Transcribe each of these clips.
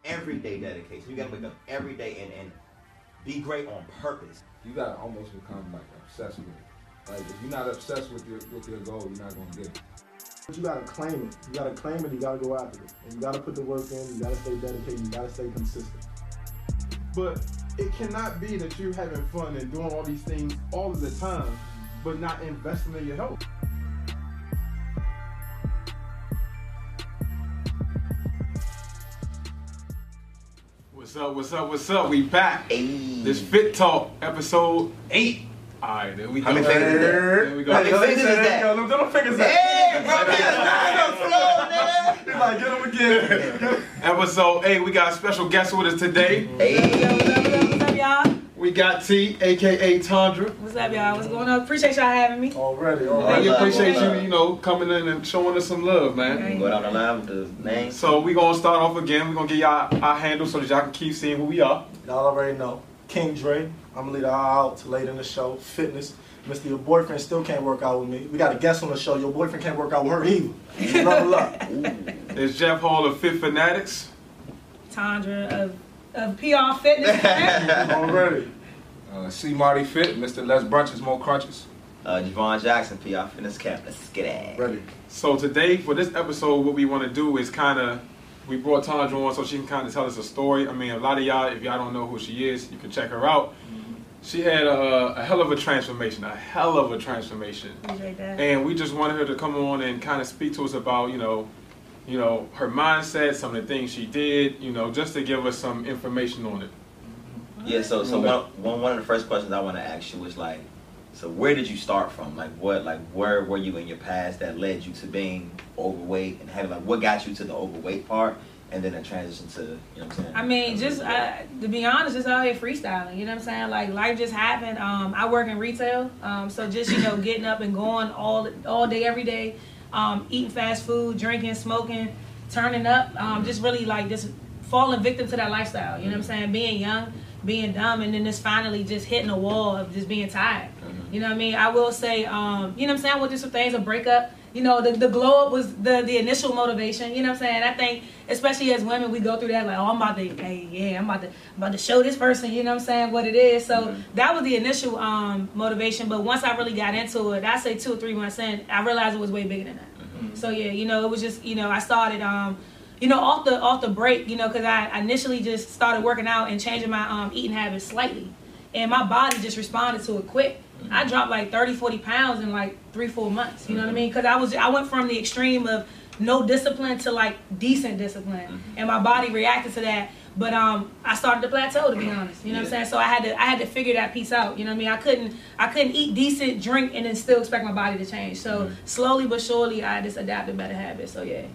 everyday dedication. You gotta wake up every day and be great on purpose. You gotta almost become like obsessed with it. Like if you're not obsessed with your goal, you're not gonna get it. But you gotta claim it. You gotta claim it. You gotta go after it, and you gotta put the work in. You gotta stay dedicated. You gotta stay consistent. But it cannot be that you're having fun and doing all these things all of the time, but not investing in your health. What's up? We back. Ayy. This Fit Talk, episode 8. Alright, there we go. How many fingers is that? There we go. How many fingers is that? Yo, them fingers Hey, bro, He's like, get him again. Episode 8, we got a special guest with us today. Hey. What's up, y'all? We got T, aka Tondra. What's up, y'all? What's going on? Appreciate y'all having me. Already. We appreciate you, coming in and showing us some love, man. Okay. Go down the line with the name. So we gonna start off again. We gonna give y'all our handle so that y'all can keep seeing who we are. Y'all already know. King Dre. I'm gonna lead y'all out to late in the show. Fitness. Mr. Your boyfriend still can't work out with me. We got a guest on the show. Your boyfriend can't work out with her either. Level up. It's Jeff Hall of Fit Fanatics. Tondra of PR Fitness. Already. C. Marty Fit, Mr. Less Brunches, More Crunches. Javon Jackson, PR Fitness Camp. Let's get it. Ready. So today, for this episode, what we want to do is we brought Tondra on so she can kind of tell us a story. I mean, a lot of y'all, if y'all don't know who she is, you can check her out. She had a hell of a transformation, Appreciate that. And we just wanted her to come on and kind of speak to us about, her mindset, some of the things she did, just to give us some information on it. Yeah, so one of the first questions I want to ask you was so where did you start from? Where were you in your past that led you to being overweight and having what got you to the overweight part and then a transition to, you know what I'm saying? I mean, just to be honest, just out here freestyling. You know what I'm saying? Like life just happened. I work in retail, so just getting up and going all day, every day, eating fast food, drinking, smoking, turning up, just really just falling victim to that lifestyle. You know what I'm saying? Being young, being dumb, and then just finally just hitting a wall of just being tired. You know what I mean? I will say, you know what I'm saying? I went through some things, a breakup. The glow up was the initial motivation. You know what I'm saying? I think, especially as women, we go through that I'm about to show this person, you know what I'm saying, what it is. So that was the initial motivation. But once I really got into it, I say 2 or 3 months in, I realized it was way bigger than that. So yeah, it was just, I started, off the break, because I initially just started working out and changing my eating habits slightly. And my body just responded to it quick. I dropped 30, 40 pounds in 3-4 months. You know what I mean? Because I went from the extreme of no discipline to decent discipline, and my body reacted to that. But I started to plateau, to be honest. You know what I'm saying? So I had to figure that piece out. You know what I mean? I couldn't eat decent, drink, and then still expect my body to change. So slowly but surely, I just adapted better habits. So yeah.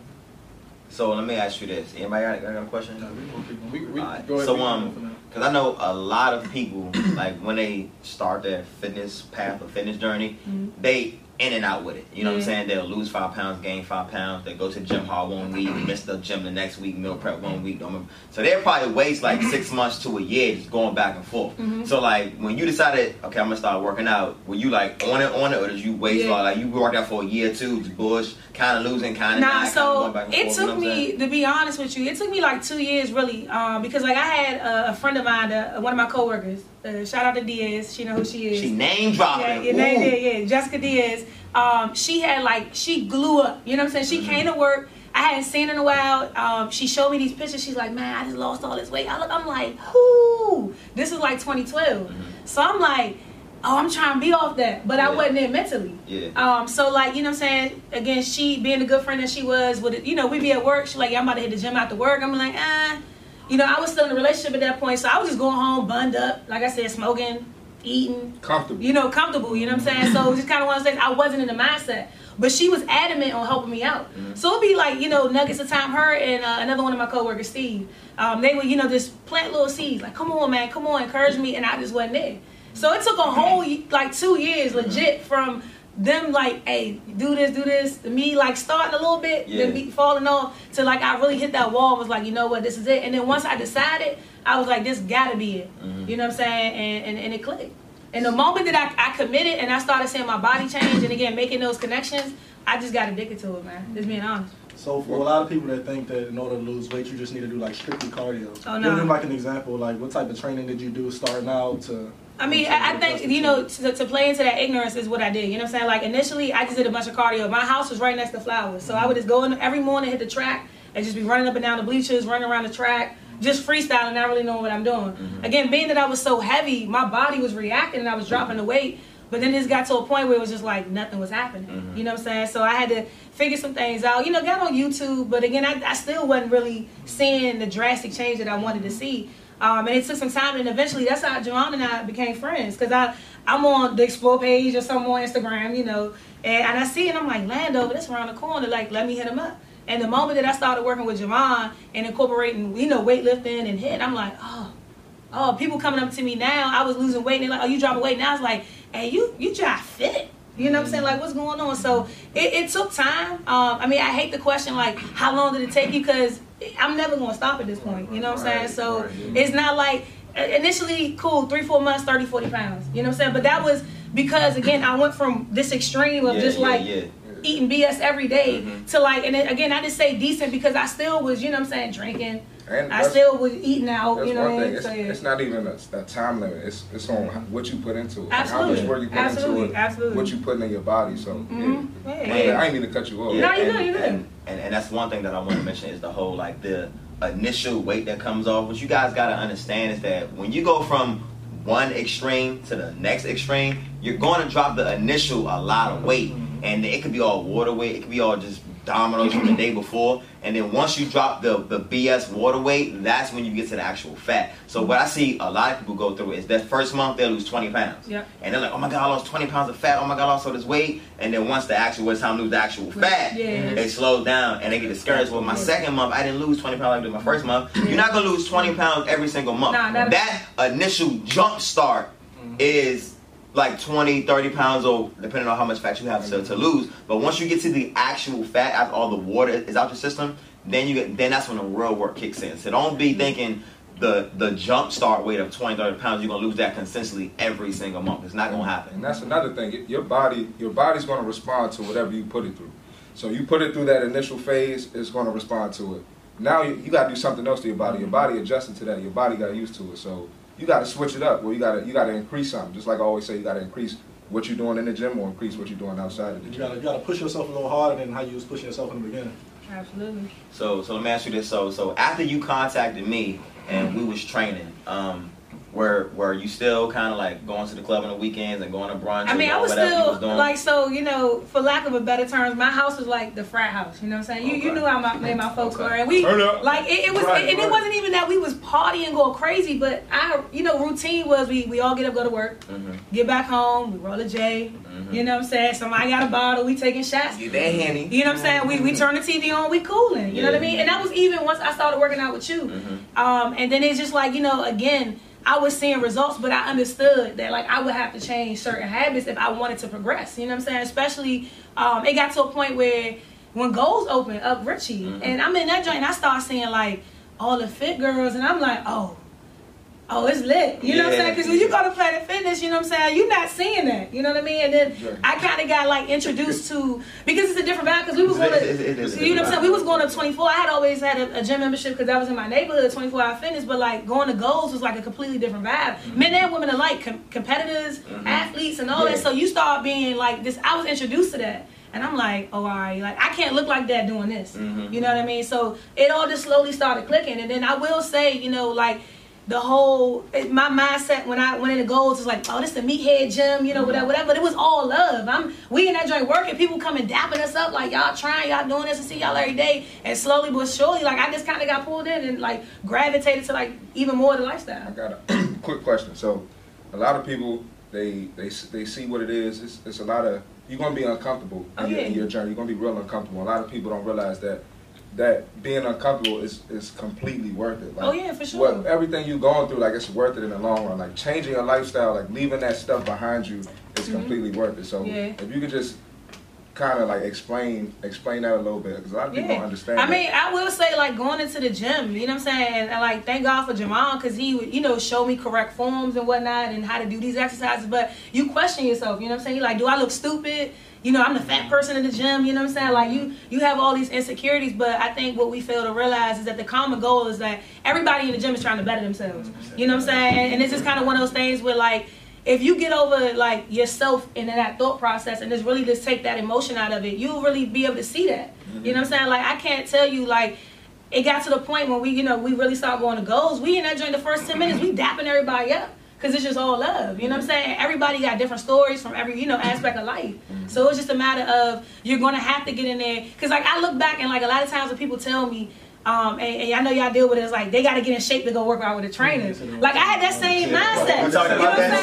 So let me ask you this. Anybody got a question? We All right. go ahead. So because I know a lot of people when they start their fitness path or fitness journey, they in and out with it. You know what I'm saying? They'll lose 5 pounds, gain 5 pounds. They go to the gym hard 1 week, miss the gym the next week, meal prep 1 week. So they'll probably waste 6 months to a year just going back and forth. So when you decided, okay, I'm gonna start working out, were you on it, or did you waste you worked out for a year or two, just bush, kind of losing, kind of Nah, not, so back and it forth, took me, to be honest with you, it took me 2 years really, because I had a friend of mine, one of my coworkers, shout out to Diaz, she know who she is. She name dropping. Yeah, Jessica Diaz. She had she blew up. You know what I'm saying? She came to work. I hadn't seen her in a while. She showed me these pictures. She's like, man, I just lost all this weight. I'm like, whoo. This is 2012. So I'm like, oh, I'm trying to be off that. But I wasn't there mentally. Yeah. So you know what I'm saying? Again, she being the good friend that she was, we'd be at work. She's like, yeah, I'm about to hit the gym after work. I'm like, I was still in a relationship at that point. So I was just going home, bunned up, like I said, smoking, eating, comfortable, comfortable, you know what I'm saying? So it was just kind of one of those things. I wasn't in the mindset, but she was adamant on helping me out. So it'd be nuggets of time. Her and another one of my coworkers, Steve, they would just plant little seeds, come on, man, come on, encourage me, and I just wasn't there. So it took a whole 2 years legit from them hey, do this, to me starting a little bit, then falling off to I really hit that wall, was you know what, this is it. And then once I decided, I was like, this gotta be it. You know what I'm saying? And it clicked. And the moment that I committed and I started seeing my body change and again making those connections, I just got addicted to it, man. Just being honest. So for a lot of people that think that in order to lose weight, you just need to do like strictly cardio. Oh, Give no. them like an example, like what type of training did you do starting out to? I mean, I think, you know, to play into that ignorance is what I did. You know what I'm saying? Like, initially, I just did a bunch of cardio. My house was right next to Flowers. So I would just go in every morning, hit the track, and just be running up and down the bleachers, running around the track, just freestyling, not really knowing what I'm doing. Again, being that I was so heavy, my body was reacting and I was dropping the weight. But then it just got to a point where it was just like nothing was happening. You know what I'm saying? So I had to figure some things out. You know, got on YouTube, but again, I still wasn't really seeing the drastic change that I wanted to see. And it took some time, and eventually that's how Javon and I became friends. Because I'm on the Explore page or something on Instagram, you know, and I see it and I'm like, Landover, this around the corner, like, let me hit him up. And the moment that I started working with Javon and incorporating, you know, weightlifting and HIIT, I'm like, oh, people coming up to me now, I was losing weight, and they're like, oh, you dropping weight? Now it's like, hey, you try fit. You know what I'm saying? Like, what's going on? So it took time. I mean, I hate the question, like, how long did it take you? Because I'm never going to stop at this point. You know what I'm saying? So it's not like, initially, cool, 3-4 months, 30, 40 pounds. You know what I'm saying? But that was because, again, I went from this extreme of eating BS every day to like, and then, again, I just say decent because I still was, you know what I'm saying, drinking. And I still was eating out, you know what I mean? It's not even a time limit. It's on what you put into it. Absolutely. How much work you put into it. What you put in your body. So I ain't mean to cut you off. No, you good. And that's one thing that I want to mention is the whole like the initial weight that comes off. What you guys got to understand is that when you go from one extreme to the next extreme, you're going to drop the initial a lot of weight. And it could be all water weight. It could be all just Dominoes from the day before. And then once you drop the BS water weight, that's when you get to the actual fat. So what I see a lot of people go through is that first month they'll lose 20 pounds. Yep. And they're like, oh my God, I lost 20 pounds of fat. Oh my God, I lost all this weight. And then once it's time to lose the actual fat, it slows down and they get discouraged. Well, my second month, I didn't lose 20 pounds like I did my first month. You're not going to lose 20 pounds every single month. That initial jump start is like 20, 30 pounds, or depending on how much fat you have to lose. But once you get to the actual fat, after all the water is out your system, then that's when the real work kicks in. So don't be thinking the jump start weight of 20, 30 pounds, you're going to lose that consistently every single month. It's not going to happen. And that's another thing. Your body's going to respond to whatever you put it through. So you put it through that initial phase, it's going to respond to it. Now you got to do something else to your body. Your body adjusted to that. Your body got used to it. So you got to switch it up. Well, you got to increase something. Just like I always say, you got to increase what you're doing in the gym or increase what you're doing outside of the gym. You got to push yourself a little harder than how you was pushing yourself in the beginning. Absolutely. So let me ask you this. So after you contacted me and we was training, were you still kind of like going to the club on the weekends and going to brunch? I mean, I was still like, so, you know, for lack of a better terms, my house was like the frat house. You know what I'm saying? You knew how my folks were, and we like it was, and it wasn't even that we was partying, going crazy, but our routine was we all get up, go to work, get back home, we roll a J. You know what I'm saying? Somebody got a bottle, we taking shots. Get that handy. You know what I'm saying? We turn the TV on, we cooling. You know what I mean? And that was even once I started working out with you. And then it's just like, you know, again, I was seeing results, but I understood that like I would have to change certain habits if I wanted to progress. You know what I'm saying? Especially, it got to a point where when Goals opened up Richie, and I'm in that joint, and I start seeing like all the fit girls, and I'm like, oh, it's lit. You know what I'm saying? Because when you go to Planet Fitness, you know what I'm saying, you're not seeing that. You know what I mean? And then I kind of got like introduced to, because it's a different vibe, because we was going to, you know what I'm saying, we was going to 24. I had always had a gym membership because I was in my neighborhood, 24-hour fitness, but like going to Goals was like a completely different vibe. Men and women alike, competitors, athletes, and all that. So you start being like this, I was introduced to that. And I'm like, oh, all right, like I can't look like that doing this. You know what I mean? So it all just slowly started clicking. And then I will say, you know, like, the whole, my mindset when I went into Goals was like, oh, this is the meathead gym, you know, whatever. But it was all love. We in that joint working, people coming dapping us up, like, y'all trying, y'all doing this, and see y'all every day. And slowly but surely, like, I just kind of got pulled in and, like, gravitated to, like, even more of the lifestyle. I got a quick question. So, a lot of people, they see what it is. It's a lot of, you're going to be uncomfortable in your journey. You're going to be real uncomfortable. A lot of people don't realize that being uncomfortable is completely worth it. Like, for sure. Everything you're going through, like, it's worth it in the long run. Like, changing your lifestyle, like, leaving that stuff behind you is completely worth it. So, if you could just kind of, like, explain that a little bit, because a lot of people don't understand. I mean, I will say, like, going into the gym, you know what I'm saying? And like, thank God for Jamon, because he would, you know, show me correct forms and whatnot and how to do these exercises. But you question yourself, you know what I'm saying? You're like, do I look stupid? you know, I'm the fat person in the gym, you know what I'm saying? Like you have all these insecurities, but I think what we fail to realize is that the common goal is that everybody in the gym is trying to better themselves. You know what I'm saying? And it's just kind of one of those things where like, if you get over like yourself in that thought process and just really just take that emotion out of it, you'll really be able to see that. You know what I'm saying? Like I can't tell you like, it got to the point when we really start going to goals. We in that during the first 10 minutes, we dapping everybody up. Because it's just all love, you know what I'm saying? Everybody got different stories from every, aspect of life. So it's just a matter of, you're going to have to get in there. Because, like, I look back and, like, a lot of times when people tell me, and I know y'all deal with it, it's like, they got to get in shape to go work out with a trainer. Like, I had that same mindset. We're talking about that.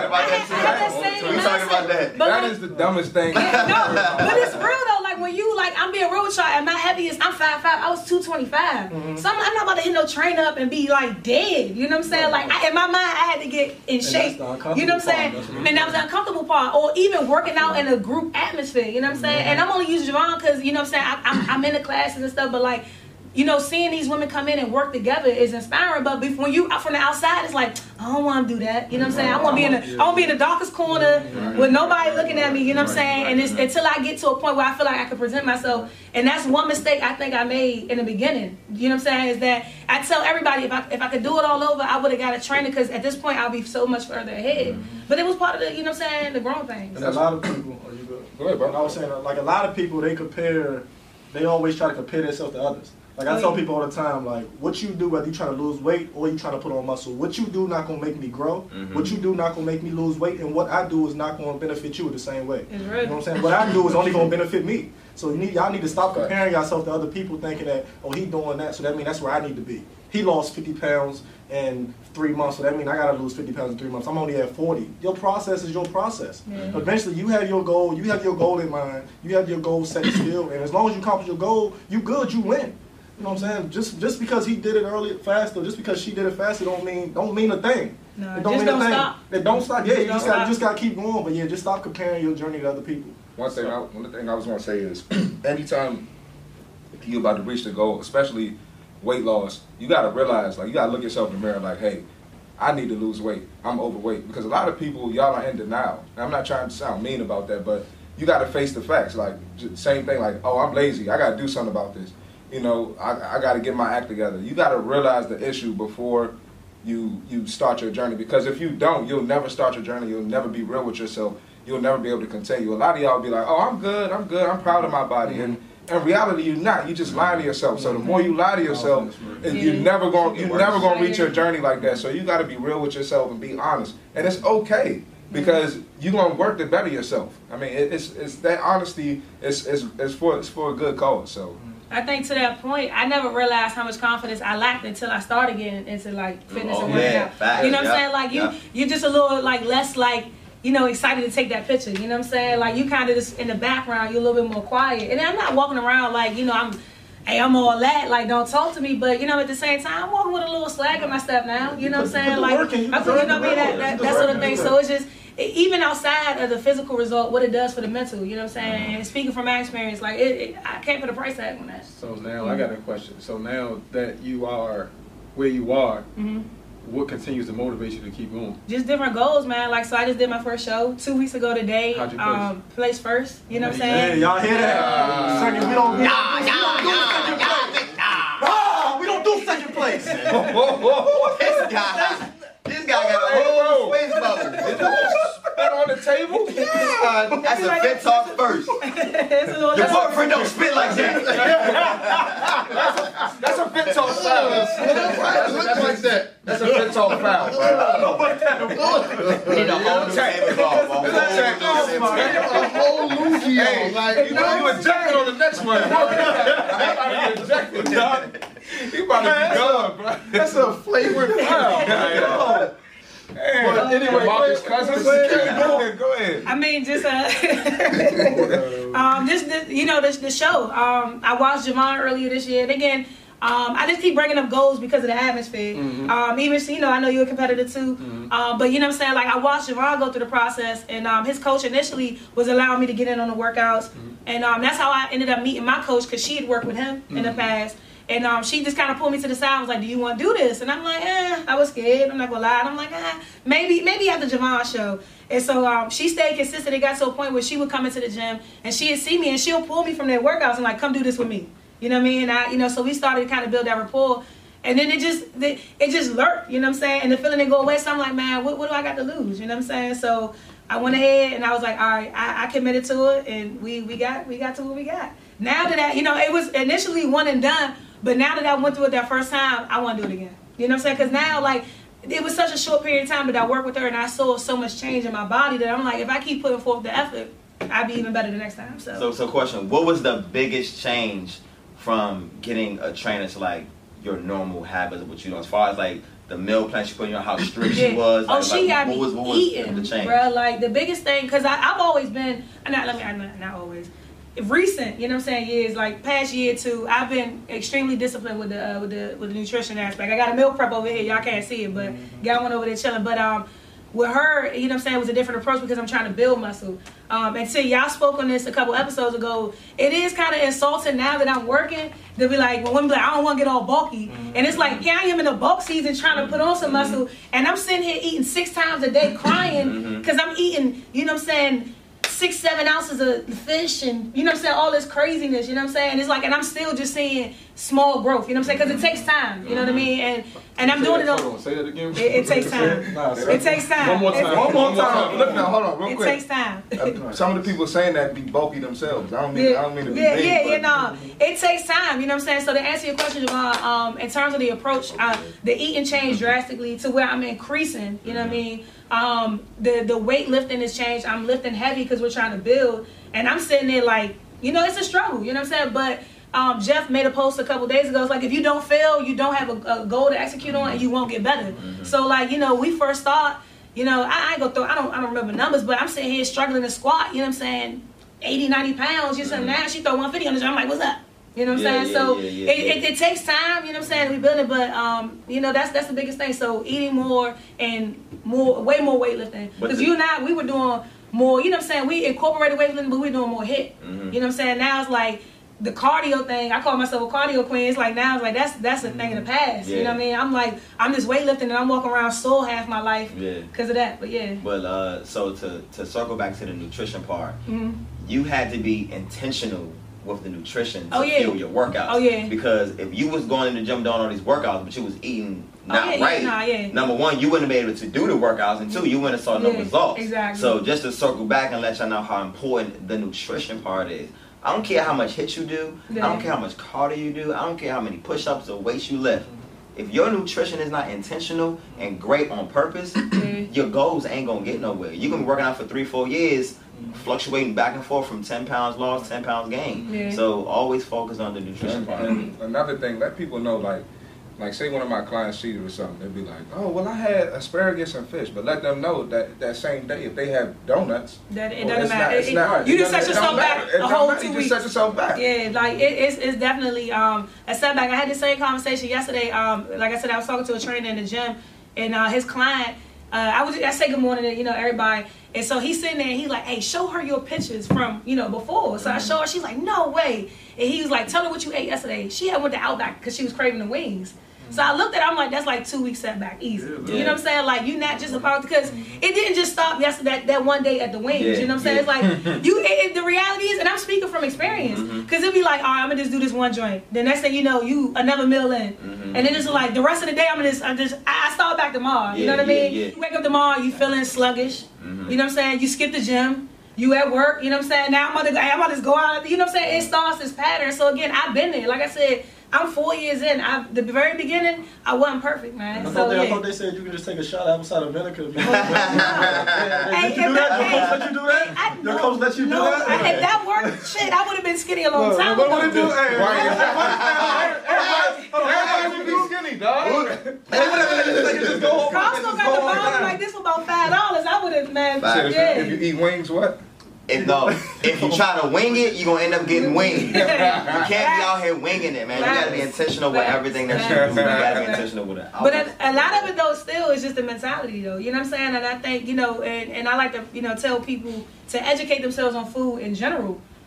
We're talking about that. That is the dumbest thing. No, but it's real, though. Like, when you, like, I'm being real with y'all, at my heaviest, I'm 5'5", I was 225. So I'm not about to hit no train up and be, like, dead. You know what I'm saying? Like, in my mind, I had to get in shape. You know what I'm saying? And that was the uncomfortable part. Or even working out in a group atmosphere. You know what I'm saying? And I'm only using Javon because, you know what I'm saying, I'm in the classes and stuff, but, like, seeing these women come in and work together is inspiring. But when you from the outside, it's like, I don't want to do that. You know what I'm saying? I want to be in the darkest corner with nobody looking at me. You know what I'm saying? And it's until I get to a point where I feel like I can present myself. And that's one mistake I think I made in the beginning. You know what I'm saying? Is that I tell everybody if I could do it all over, I would have got a trainer because at this point I'll be so much further ahead. But it was part of the, you know what I'm saying, the growing things. And a lot of people, are you good? Go ahead, bro. I was saying, like a lot of people, they always try to compare themselves to others. Like I tell people all the time, like what you do, whether you trying to lose weight or you trying to put on muscle, what you do not gonna make me grow. What you do not gonna make me lose weight, and what I do is not gonna benefit you the same way. It's You right. know what I'm saying? What I do is only gonna benefit me. So y'all need to stop comparing yourself to other people, thinking that he doing that, so that means that's where I need to be. He lost 50 pounds in 3 months, so that means I gotta lose 50 pounds in 3 months. I'm only at 40. Your process is your process. Eventually, you have your goal. You have your goal in mind. You have your goal set still, and as long as you accomplish your goal, you good. You win. You know what I'm saying? Just because he did it earlier, faster, just because she did it faster, don't mean a thing. No, it don't just mean don't a thing. stop. It don't stop. Yeah, you Just just gotta keep going. But yeah, just stop comparing your journey to other people. One thing I was going to say is, anytime you're about to reach the goal, especially weight loss, you got to realize, like, you got to look yourself in the mirror, like, hey, I need to lose weight. I'm overweight. Because a lot of people, y'all are in denial. And I'm not trying to sound mean about that, but you got to face the facts. Like, same thing, like, oh, I'm lazy. I got to do something about this. I got to get my act together. You got to realize the issue before you start your journey. Because if you don't, you'll never start your journey. You'll never be real with yourself. You'll never be able to continue. A lot of y'all be like, oh, I'm good, I'm proud of my body. And in reality, you're not. You just lie to yourself. So the more you lie to yourself, you're never gonna reach your journey like that. So you got to be real with yourself and be honest. And it's okay because you're gonna work to better yourself. I mean, it's that honesty is for a good cause. So. I think to that point, I never realized how much confidence I lacked until I started getting into like fitness and working out. Facts, you know what I'm saying? Like you're just a little like less like, excited to take that picture. You know what I'm saying? Like you kind of just in the background, you're a little bit more quiet. And I'm not walking around like, I'm all that, like don't talk to me. But at the same time, I'm walking with a little swag in my step now. You know what I'm saying? Like I'm that sort of thing. So it's just even outside of the physical result, what it does for the mental, you know what I'm saying? And speaking from my experience, like I can't put a price tag on that. So now I got a question. So now that you are where you are, what continues to motivate you to keep going? Just different goals, man. Like, so I just did my first show 2 weeks ago today. How'd you place? Place first. You know what I'm Hey, saying? y'all hear that? Second, we don't do second place. This guy got a whole space bubble. Spit on the table? That's a fit talk first. Your boyfriend don't spit like that. That's a fit talk foul. That's a fit talk foul. Need a whole table ball. A whole loogie on. Like, you ejected on the next one. You ejected. You about to be gone, bro. That's a flagrant foul. But anyway, Marcus Cousins, go ahead. I mean, just the show. I watched Javon earlier this year, and again, I just keep bringing up goals because of the atmosphere. Even I know you're a competitor too. But you know what I'm saying? Like I watched Javon go through the process, and his coach initially was allowing me to get in on the workouts, and that's how I ended up meeting my coach because she had worked with him in the past. And she just kind of pulled me to the side and was like, do you want to do this? And I'm like, I was scared. I'm not going to lie. And I'm like, maybe after Javon show. And so she stayed consistent. It got to a point where she would come into the gym and she'd see me and she'll pull me from their workouts and like, come do this with me. You know what I mean? And so we started to kind of build that rapport. And then it just lurked, you know what I'm saying? And the feeling didn't go away. So I'm like, man, what do I got to lose? You know what I'm saying? So I went ahead and I was like, all right, I committed to it, and we got to what we got. Now that it was initially one and done, but now that I went through it that first time, I want to do it again. You know what I'm saying? Because now, like, it was such a short period of time that I worked with her, and I saw so much change in my body that I'm like, if I keep putting forth the effort, I'd be even better the next time. So question: what was the biggest change from getting a trainer to like your normal habits of what you know, as far as like the meal plan she put in, how strict she was? Like, she got me eating, the change? Bro, like the biggest thing, because I've always been, not always, recent, you know what I'm saying, years, like past year or two, I've been extremely disciplined with the nutrition aspect. I got a meal prep over here, y'all can't see it, but got one over there chilling. But with her, you know what I'm saying, it was a different approach because I'm trying to build muscle. And see, y'all spoke on this a couple episodes ago. It is kind of insulting now that I'm working to be like, when women be like, I don't want to get all bulky. And it's like, yeah, I am in the bulk season trying to put on some muscle. And I'm sitting here eating 6 times a day crying because I'm eating, you know what I'm saying, 6-7 ounces of fish and, you know what I'm saying, all this craziness, you know what I'm saying? And it's like, and I'm still just seeing small growth, you know what I'm saying? Because it takes time, you know what I mean? And I'm doing it on. Say that again. It takes time. It takes time. One more time. Look now, hold on, real It quick. takes time. Some of the people saying that be bulky themselves. I don't mean to be you know, it takes time, you know what I'm saying? So to answer your question, Javon, in terms of the approach, the eating changed drastically to where I'm increasing, you know what I mean? The weightlifting has changed. I'm lifting heavy because we're trying to build, and I'm sitting there like, you know, it's a struggle, you know what I'm saying? But Jeff made a post a couple days ago. It's like, if you don't fail, you don't have a goal to execute on, and you won't get better. So like, you know, we first thought, you know, I ain't go through, I don't remember numbers, but I'm sitting here struggling to squat, you know what I'm saying, 80, 90 pounds, you know what I'm saying? Now she throw 150 on the gym. I'm like, what's up? You know what I'm saying? So it takes time, you know what I'm saying, we build it, but you know, that's the biggest thing. So eating more and way more weightlifting. Because you and I, we were doing more, you know what I'm saying, we incorporated weightlifting, but we were doing more HIIT. You know what I'm saying? Now it's like the cardio thing, I call myself a cardio queen. It's like now it's like that's a thing in the past. You know what I mean? I'm like, I'm just weightlifting and I'm walking around sore half my life because of that. But yeah. But so to circle back to the nutrition part, you had to be intentional with the nutrition to fuel your workouts. Because if you was going in the gym doing all these workouts, but you was eating not right, number one, you wouldn't be able to do the workouts, and 2, you wouldn't have saw no results. Exactly. So just to circle back and let y'all know how important the nutrition part is. I don't care how much HIIT you do. I don't care how much cardio you do. I don't care how many push-ups or weights you lift. If your nutrition is not intentional and great on purpose, your goals ain't gonna get nowhere. You can be working out for 3-4 years, fluctuating back and forth from 10 pounds lost, 10 pounds gained. So always focus on the nutrition part. And another thing, let people know, like say one of my clients cheated or something, they'd be like, oh, well, I had asparagus and fish, but let them know that same day, if they have donuts, that it doesn't matter. You just set yourself back a whole 2 weeks. You just set yourself back. Yeah, like it's definitely a setback. I had the same conversation yesterday. Like I said, I was talking to a trainer in the gym, and his client, I say good morning to, you know, everybody. And so he's sitting there and he's like, hey, show her your pictures from, you know, before. So I show her, she's like, no way. And he was like, tell her what you ate yesterday. She had went to Outback because she was craving the wings. So I looked at it, I'm like, that's like 2 weeks setback, easy. You know what I'm saying? Like, you not just about, because it didn't just stop yesterday, that one day at the wings. You know what I'm saying? It's like, the reality is, and I'm speaking from experience, because it'll be like, all right, I'm going to just do this one joint. Then next thing you know, you another meal in. And then it's like, the rest of the day, I start back tomorrow. You know what I mean? You wake up tomorrow, you feeling sluggish. You know what I'm saying? You skip the gym. You at work, you know what I'm saying? Now I'm about to go out, you know what I'm saying? It starts this pattern. So again, I've been there. Like I said, I'm 4 years in. The very beginning, I wasn't perfect, man. I thought they said you could just take a shot of apple cider vinegar. Did you do that? Your coach let you do that? Your coach let you do that? If that worked, shit, I would have been skinny a long time ago. ago. What would it do? Everybody would be skinny, dog. Costco got the bottle like this for about $5. I would have, man. If you eat wings, what? If you try to wing it, you're going to end up getting winged. You can't be out here winging it, man. You got to be intentional with everything that you do. You got to be intentional with it. But a lot of it, though, still is just the mentality, though. You know what I'm saying? And I think, you know, and I like to, you know, tell people to educate themselves on food in general.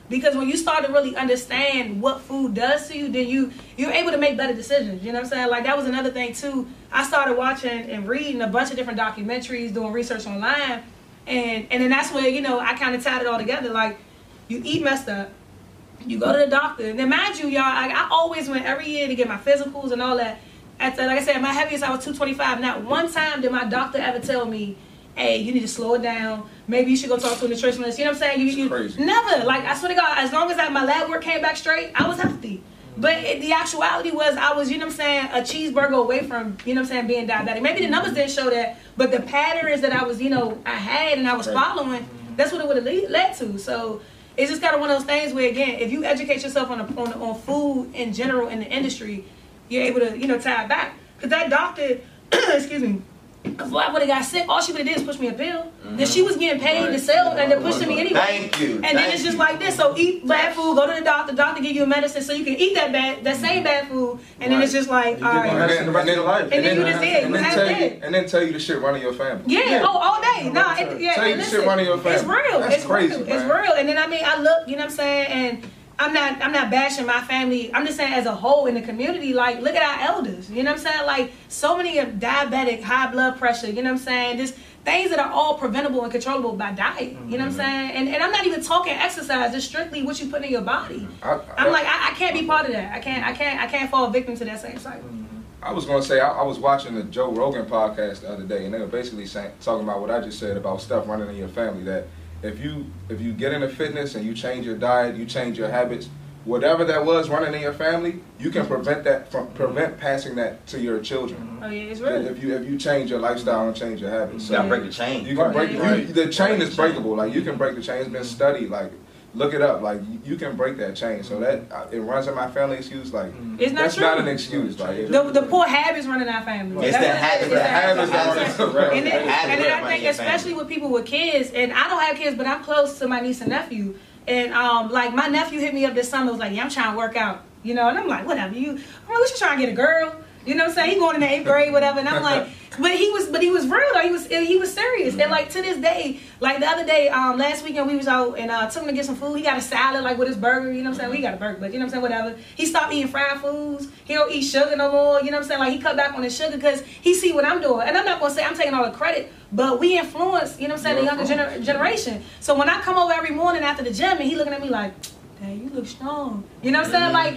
Because when you start to really understand what food does to you, then you're able to make better decisions. You know what I'm saying? Like, that was another thing too. I started watching and reading a bunch of different documentaries, doing research online, and then that's where, you know, I kind of tied it all together. Like, you eat messed up, you go to the doctor, and then mind you, y'all, I always went every year to get my physicals and all that. Like I said, my heaviest I was 225. Not one time did my doctor ever tell me, hey, you need to slow it down. Maybe you should go talk to a nutritionist. You know what I'm saying? You crazy. Never. Like, I swear to God, as long as my lab work came back straight, I was healthy. But the actuality was I was, you know what I'm saying, a cheeseburger away from, you know what I'm saying, being diabetic. Maybe the numbers didn't show that, but the patterns that I was, you know, I had and I was following, that's what it would have led to. So it's just kind of one of those things where, again, if you educate yourself on food in general in the industry, you're able to, you know, tie it back. Because that doctor, excuse me, before I would have got sick, all she would have did is push me a pill. Then she was getting paid to sell and to push to me anyway. Thank you. And then it's just like this. So eat bad food, go to the doctor give you a medicine so you can eat that same bad food, and then it's just like, all right. And then the rest of your life. And then you just did. And then tell you the shit running your family. Yeah, all day. Nah, tell you the shit running your family. It's real. That's It's crazy, real. man. It's real. And then I mean, I look, you know what I'm saying, and I'm not bashing my family. I'm just saying as a whole in the community, like, look at our elders. You know what I'm saying? Like, so many of diabetic, high blood pressure, you know what I'm saying? Just things that are all preventable and controllable by diet. You know what I'm saying? And I'm not even talking exercise, just strictly what you put in your body. I can't be part of that. I can't fall victim to that same cycle. I was gonna say I was watching the Joe Rogan podcast the other day, and they were basically talking about what I just said about stuff running in your family. That if you get into fitness and you change your diet, you change your habits, whatever that was running in your family, you can prevent passing that to your children. Oh yeah, it's real. If you change your lifestyle and change your habits, You gotta break the chain. you can break the chain is breakable. Like, you can break the chain. It's been studied. Like, look it up. Like, you can break that chain. So that it runs in my family. Excuse, like, It's not that's true. not an excuse. Like, The poor habits running our family. It's that habit. And then I think especially with people with kids, and I don't have kids, but I'm close to my niece and nephew. And like, my nephew hit me up this summer, was like, yeah, I'm trying to work out. You know, and I'm like, whatever. I'm like, what you trying to get a girl? You know what I'm saying? He going in the 8th grade, whatever. And I'm like, but he was real though. He was serious. And like, to this day, like the other day, last weekend we was out and took him to get some food. He got a salad like with his burger. You know what I'm saying? We got a burger, but you know what I'm saying? Whatever. He stopped eating fried foods. He don't eat sugar no more. You know what I'm saying? Like, he cut back on his sugar because he see what I'm doing. And I'm not gonna say I'm taking all the credit, but we influence, you know what I'm saying, the younger generation. So when I come over every morning after the gym and he looking at me like, hey, you look strong. You know what I'm saying? Like,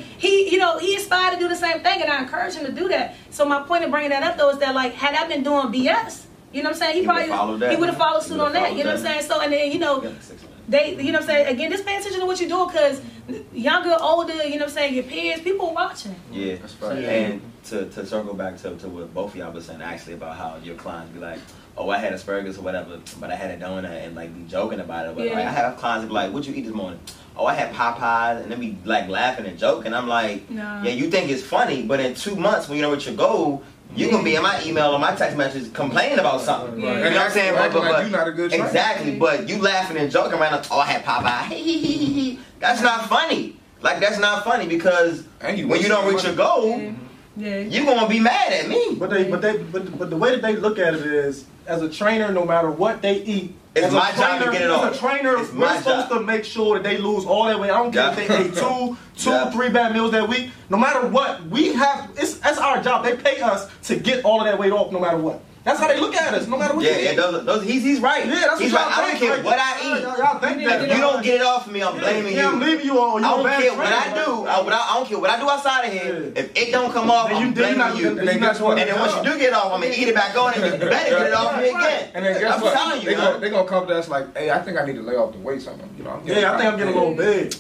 he aspired to do the same thing, and I encourage him to do that. So my point of bringing that up, though, is that, like, had I been doing BS, you know what I'm saying? He would have followed suit on that. You know what I'm saying? So, and then, you know, they, you know what I'm saying? Again, just pay attention to what you're doing, because younger, older, you know what I'm saying, your peers, people are watching. Yeah. That's right. And to circle back to what both of y'all were saying, actually, about how your clients be like, oh, I had asparagus or whatever, but I had a donut, and like be joking about it. But like, I have clients that be like, what'd you eat this morning? Oh, I had Popeyes, and then be like laughing and joking. I'm like, yeah, you think it's funny, but in 2 months when you know what your goal, you're gonna be in my email or my text message complaining about something. You know what I'm saying? But you're not a good trainer. Exactly, but you laughing and joking right now. Oh, I had Popeye. That's not funny. Like, that's not funny, because when you don't reach your goal, you're gonna be mad at me. But the way that they look at it is, as a trainer, no matter what they eat, it's my job to get it off. As a trainer, we're supposed to make sure that they lose all that weight. I don't care if they ate two, 3 bad meals that week. No matter what, that's our job. They pay us to get all of that weight off, no matter what. That's how they look at us, no matter what you eat. He's right. Yeah, that's he's what right. I don't care what I eat. Y'all think that. If you don't get it off of me, I'm blaming you. I'm leaving you on. I don't care what I do. I don't care what I do outside of here. If it don't come off, I'm blaming you. And then guess what? And then once you do get it off, I'm gonna eat it back on, and you better get it off me again. And then guess what? I'm telling you, they're gonna come to us like, hey, I think I need to lay off the weight something. You know, I think I'm getting a little big.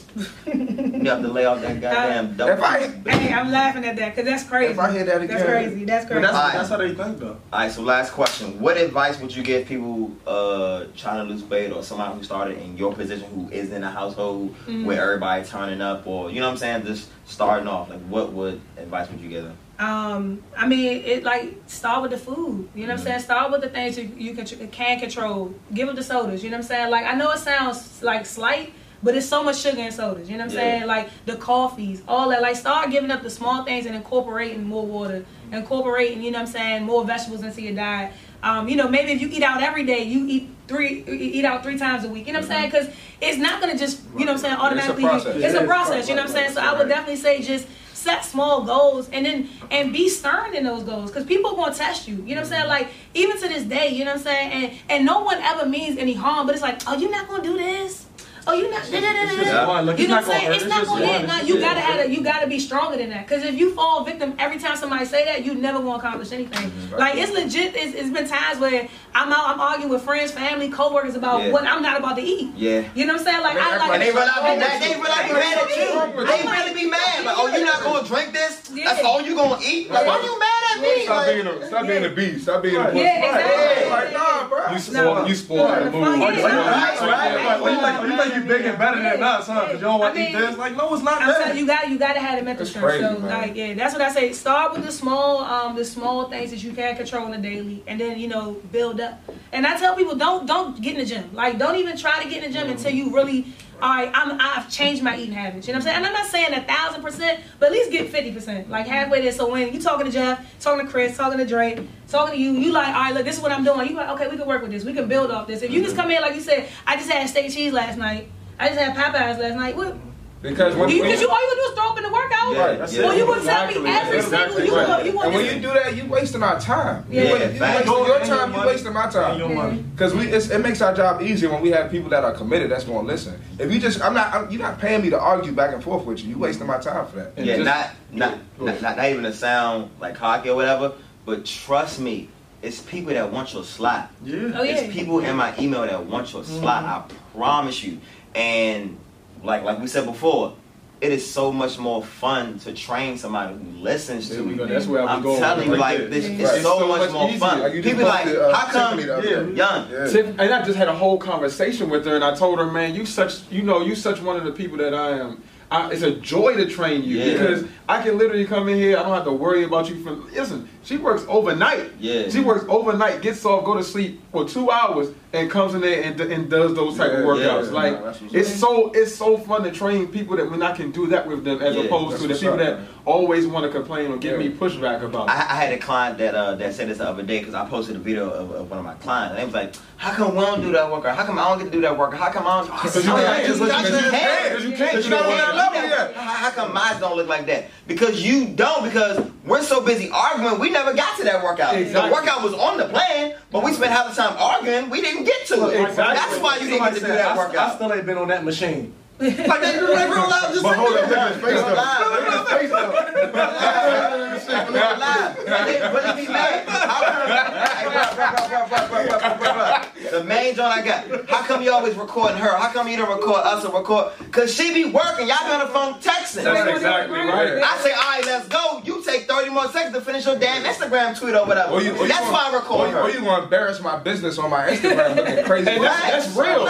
You have to lay off that goddamn double. Hey, I'm laughing at that, because that's crazy. If I hear that again, that's crazy. That's how they think, though. All right, so last question. What advice would you give people trying to lose weight, or somebody who started in your position who is in a household where everybody turning up, or, you know what I'm saying, just starting off? Like, what advice would you give them? I mean, it like, start with the food. You know what I'm saying? Start with the things you can control. Give them the sodas. You know what I'm saying? Like, I know it sounds like slight, but it's so much sugar in sodas. You know what I'm saying? Like the coffees, all that. Like start giving up the small things and incorporating more water, incorporating, you know what I'm saying, more vegetables into your diet. You know, maybe if you eat out every day, you eat out 3 times a week. You know what I'm saying? Because it's not gonna just, you know what I'm saying, automatically. It's a process. You know what I'm saying? So I would definitely say just set small goals and be stern in those goals, because people are going to test you. You know what I'm saying? Like, even to this day, you know what I'm saying? And no one ever means any harm, but it's like, oh, you're not going to do this? Oh, you're not. You know what I'm saying? It's not going to hit. No, you gotta be stronger than that. Because if you fall victim every time somebody say that, you never going to accomplish anything. Like, it's legit. It's been times where I'm arguing with friends, family, coworkers about what I'm not about to eat. Yeah. You know what I'm saying? Like, and they really be mad. They really be mad at you. They really be mad. Like, oh, you're not going to drink this? That's all you going to eat? Like, why you mad at me? Stop being a beast. Stop being a pussy. Yeah, exactly. Like, nah, bro. You spoiled the mood. You think you big and better than us, huh? Because you don't want to eat this. Like, no, it's not that. You gotta have the mental strength. Crazy, so, man. like, yeah, that's what I say. Start with the small things that you can control on the daily, and then, you know, build up. And I tell people, don't get in the gym. Like, don't even try to get in the gym until you really, all right, I've changed my eating habits. You know what I'm saying? And I'm not saying 1,000%, but at least get 50%, like halfway there. So when you talking to Jeff, talking to Chris, talking to Drake, talking to you like, all right, look, this is what I'm doing. You like, okay, we can work with this. We can build off this. If you just come in, like you said, I just had steak and cheese last night. I just had Popeyes last night. What? Because all you gonna do is throw up in the workout? Right. Well, you gonna tell me every single and when you do that, you wasting our time. Yeah. You wasting your time, you wasting my time. Your money. Because it makes our job easier when we have people that are committed that's going to listen. If you just, you're not paying me to argue back and forth with you. You wasting my time for that. Yeah, not even to sound like cocky or whatever, but trust me, it's people that want your slot. Yeah. Oh, yeah. It's people in my email that want your slot. I promise you. And like we said before, it is so much more fun to train somebody who listens to you. That's where I'm going. telling you, like, it's so much more fun. Like People like, how come, Young? And I just had a whole conversation with her, and I told her, man, you such one of the people that I am. It's a joy to train you because I can literally come in here. I don't have to worry about you. Listen, she works overnight. Yeah. She works overnight, gets off, go to sleep for 2 hours, and comes in there and does those type of workouts. Like it's so fun to train people that when I can do that with them as opposed to the people that always want to complain or give me pushback about it. I had a client that said this the other day because I posted a video of one of my clients, and they was like, "How come we don't do that workout? How come I don't get to do that workout? How come I don't?" Because you can't. How come mine don't look like that? Because you don't. Because we're so busy arguing, we never got to that workout. Exactly. The workout was on the plan, but we spent half the time arguing. We didn't get to it. Exactly. That's why you didn't get to do that workout. I still ain't been on that machine. Like they real loud. Just But hold up, look look at his face The main joint I got. How come you always recording her? How come you don't record us or record? Cause she be working. Y'all be on the phone texting. That's exactly right. I say, all right, let's go. You take 30 more seconds to finish your damn Instagram tweet or whatever. That's why I record her. Or you gonna embarrass my business on my Instagram looking crazy. And that's real.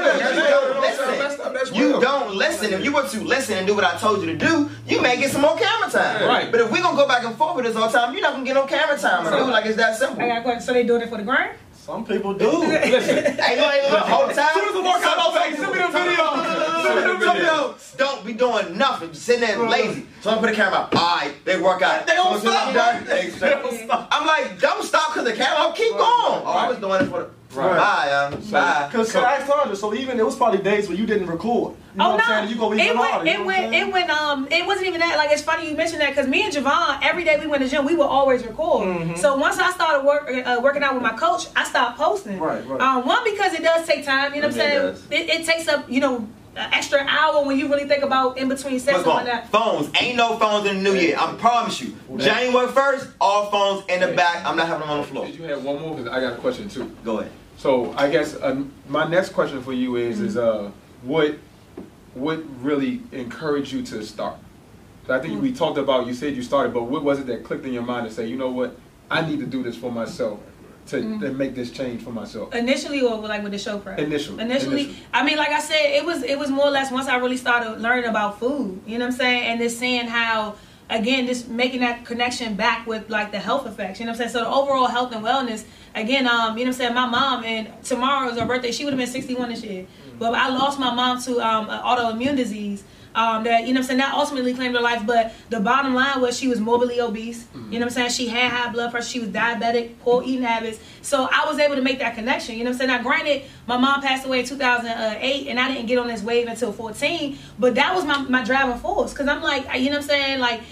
You don't listen. If you were to listen and do what I told you to do, you may get some more camera time. Right. But if we gonna go back and forth with this all the time, you're not gonna get no camera time. Like it's that simple. I got a question. So they doing it for the grind? Some people do. Listen. Ain't no whole time. As soon as the workout over, send me the video. Some people don't be doing nothing, just sitting there lazy. So I'm gonna put the camera up. All right, they work out. They don't stop. I'm like, don't stop because the camera. Keep going. Oh, I was doing it for the. Bye. Because I told you, so even it was probably days where you didn't record. You know what I'm saying? You go even harder. It wasn't even that. Like, it's funny you mentioned that because me and Javon, every day we went to the gym, we would always record. So once I started working out with my coach, I stopped posting. Right. One, because it does take time. You know what I'm saying? It takes up, an extra hour when you really think about in between sessions and that. Phones. Ain't no phones in the new year. I promise you. January 1st, all phones in the back. I'm not having them on the floor. Did you have one more? Because I got a question too. Go ahead. So I guess my next question for you is what really encouraged you to start? So I think we talked about, you said you started, but what was it that clicked in your mind to say, you know what, I need to do this for myself to make this change for myself? Initially, or like with the show prep? Initially. I mean, like I said, it was more or less once I really started learning about food. You know what I'm saying? And just seeing how again, just making that connection back with like the health effects. You know what I'm saying? So the overall health and wellness. Again, you know what I'm saying? My mom, and tomorrow is her birthday. She would have been 61 this year. But I lost my mom to an autoimmune disease. That, you know what I'm saying, that ultimately claimed her life, but the bottom line was she was morbidly obese. You know what I'm saying? She had high blood pressure, she was diabetic, poor eating habits. So I was able to make that connection. You know what I'm saying? Now granted, my mom passed away in 2008 and I didn't get on this wave until 14, but that was my driving force. Cause I'm like, you know what I'm saying? Like,